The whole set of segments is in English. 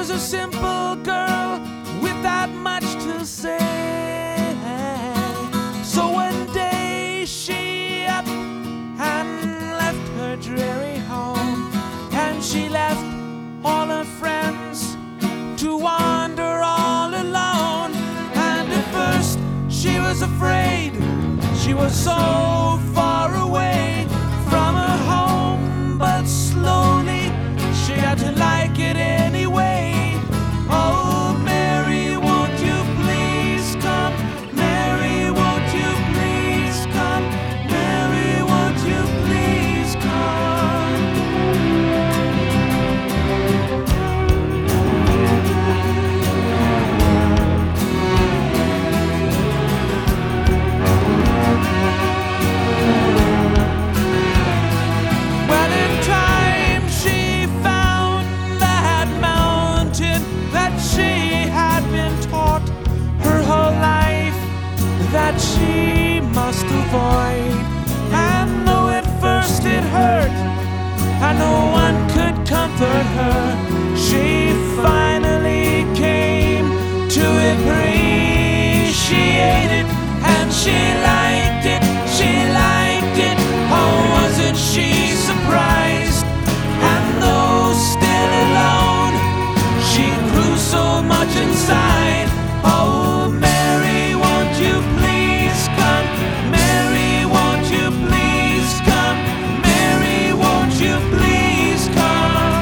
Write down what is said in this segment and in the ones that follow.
was a simple girl without much to say. So one day she up and left her dreary home, and she left all her friends to wander all alone. And at first she was afraid, she was so far away from her home, but slowly she got to like it anyway. Oh, Mary, won't you please come? Mary, won't you please come? Mary, won't you please come? Well, in time she found that mountain that she had been taught her whole life that she must avoid. And though at first it hurt and no one could comfort her, she finally came to appreciate it, and she liked it, she liked it. Oh, wasn't she surprised? And though still alone, she grew so much inside. Oh, Mary, won't you please come? Mary, won't you please come? Mary, won't you please come?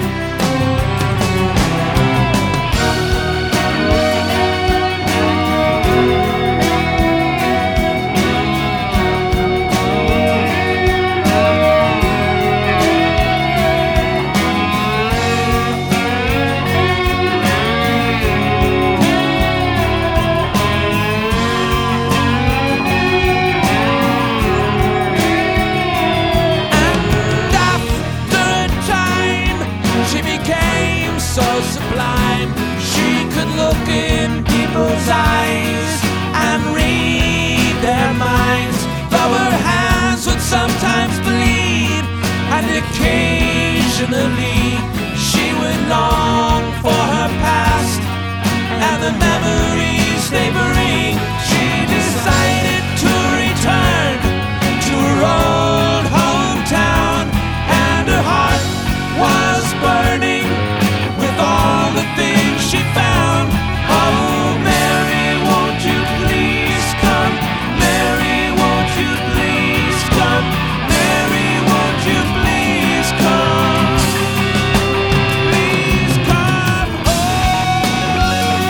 So sublime, she could look in people's eyes and read their minds. Though her hands would sometimes bleed, and occasionally she would long for her past and the memories they bring. She decided to return to her old hometown, and her heart was burning all the things she found. Oh, Mary, won't you please come? Mary, won't you please come? Mary, won't you please come? Please come home.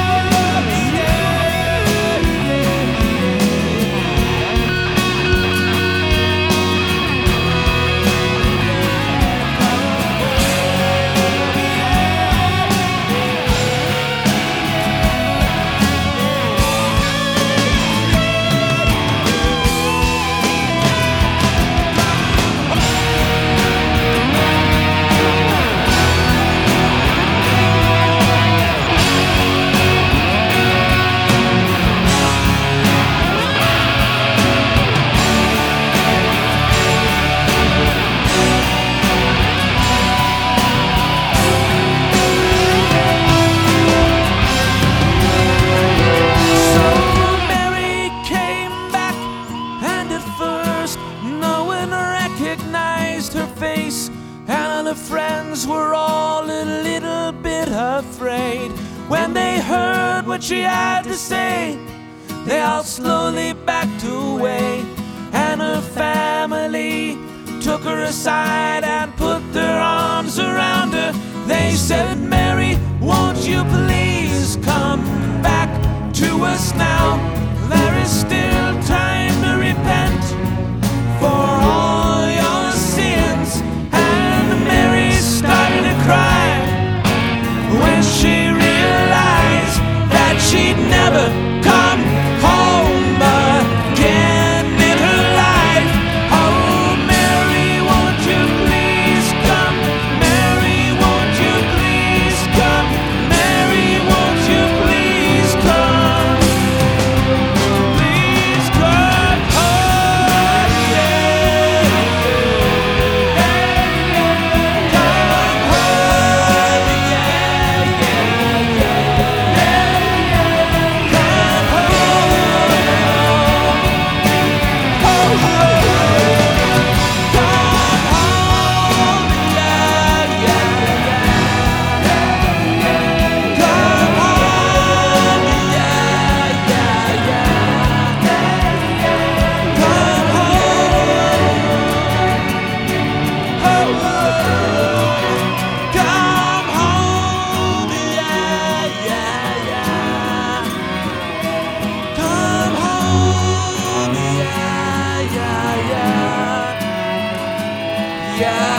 Friends were all a little bit afraid when they heard what she had to say. They all slowly backed away, and her family took her aside and put their arms around her. They said, Mary, won't you please come back to us now? There is still time to repent for all your sins. And Mary started to cry when she realized that she'd never come home again in her life. Oh, Mary, won't you please come? Mary, won't you please come? Mary, won't you please come? Please yeah.